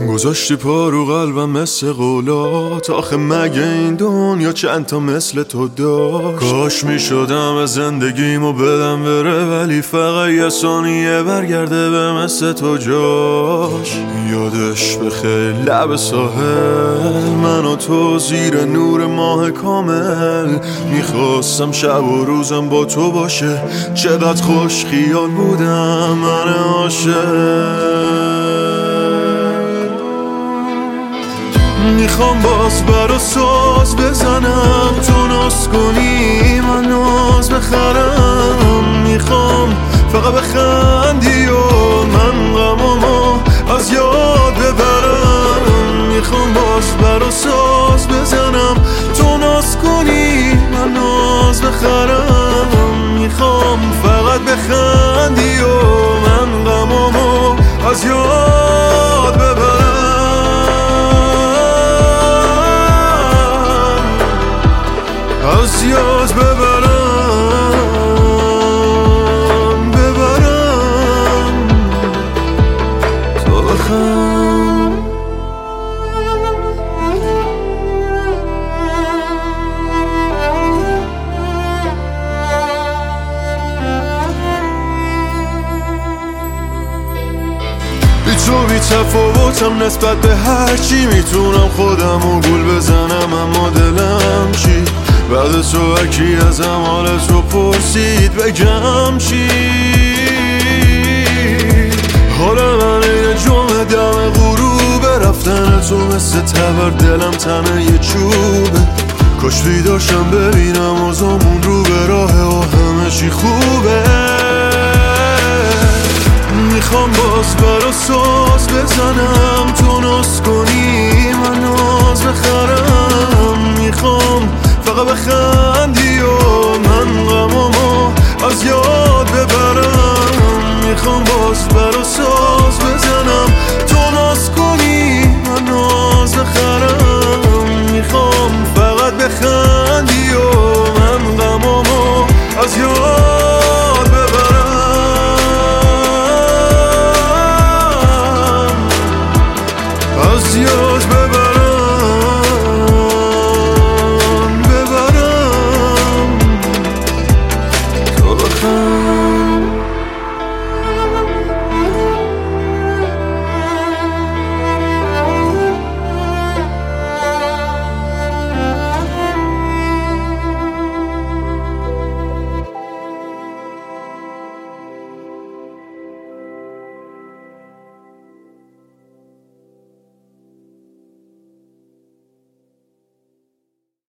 گذاشتی پا رو قلبم مثل قولات، آخه مگه این دنیا چند تا مثل تو داشت؟ کاش میشدم از زندگیمو بدم بره، ولی فقط یه ثانیه برگرده به مثل تو جاش. یادش بخیر لب ساحل، من و تو زیر نور ماه کامل، میخواستم شب و روزم با تو باشه، چقدر خوش خیال بودم من عاشق. میخوام باز برا ساز بزنم، تو ناز کنی من ناز بخرم، میخوام فقط بخندی و من غمامو از یاد ببرم. میخوام باز برا ساز بزنم، تو ناز کنی من ناز بخرم، میخوام فقط بخندی و من غمامو از یاد ببرم. از یاد ببرم تو بخم. بی تو بی تفاوتم نسبت به هرچی، میتونم خودمو گول بزنم اما دلم چی؟ بعد تو هرکی ازم حال تو پرسید بگم چی؟ حال من یه جمعه دم غروب، رفتن تو مثل تبر دلم تنه یه چوبه. کاش بیداشم ببینم آزامون رو به راه و همه چی خوبه. میخوام باز برا ساز بزنم، تو ناز کنی من ناز بخرم، میخوام فقط بخندی و من غمامو از یاد ببرم. میخوام باز برا ساز بزنم، تو ناز کنی من ناز بخرم، میخوام فقط بخندی و من غمامو از یاد ببرم. از یاد ببرم.